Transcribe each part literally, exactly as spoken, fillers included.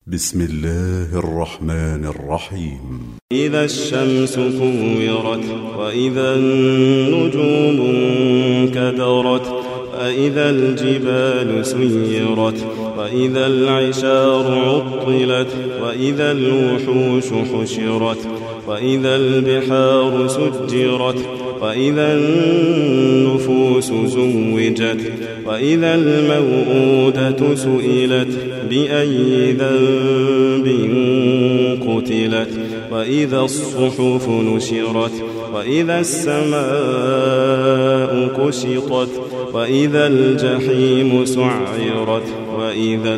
بسم الله الرحمن الرحيم. إذا الشمس كورت وإذا النجوم انكدرت وإذا الجبال سيرت وإذا العشار عطلت وإذا الوحوش حشرت وإذا البحار سجرت وإذا النفوس زوجت وإذا الموءودة سئلت بأي ذنب قتلت وإذا الصحف نشرت وإذا السماء كشطت وإذا الجحيم سعرت وإذا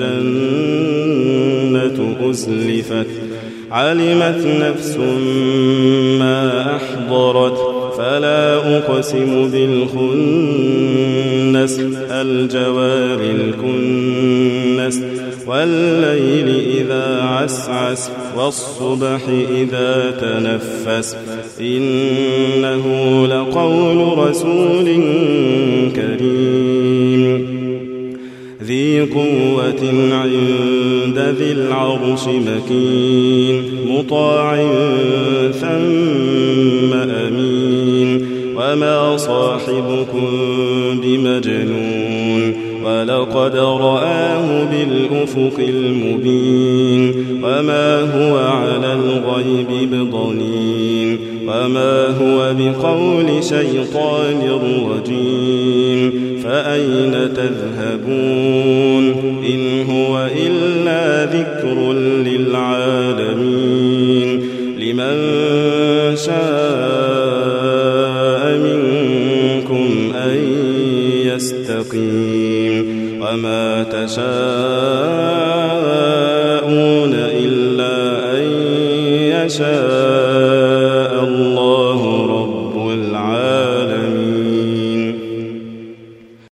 الجنة أزلفت علمت نفس ما أحضرت فلا أقسم بالخنس الجوار الكنس والليل إذا عسعس والصبح إذا تنفس إنه لقول رسول كريم ذي قوة عند ذي العرش مكين مطاع ثم أمين وما صاحبكم بمجنون ولقد رآه بالأفق المبين وما هو على الغيب بضنين وما هو بقول شيطان رجيم فأين تذهبون إن هو إلا ذكر للعالمين لمن شاء منكم أن يستقيم وما تشاءون إلا أن يشاء